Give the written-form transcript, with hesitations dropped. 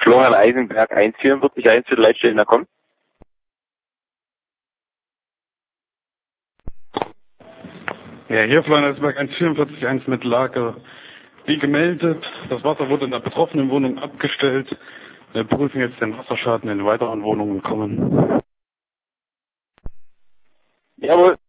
Florian Eisenberg 144 für Leitstellen, da kommt. Ja, hier Florian Eisenberg 144 mit Lage. Wie gemeldet, das Wasser wurde in der betroffenen Wohnung abgestellt. Wir prüfen jetzt den Wasserschaden in weiteren Wohnungen kommen. Jawohl.